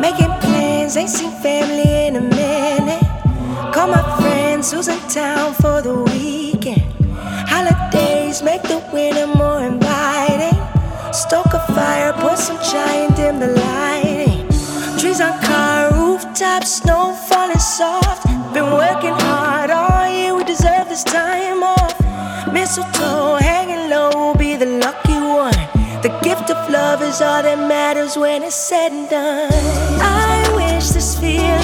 Making plans, ain't seen family in a minute. Call my friends who's in town for the weekend. Holidays make the winter more inviting. Stoke a fire, pour some chai and dim the lighting. Trees on car rooftops, snow falling soft. Been working hard all year, we deserve this time off. Mistletoe hanging low, we'll be the lucky one. The gift of love is all that matters when it's said and done. I wish this feeling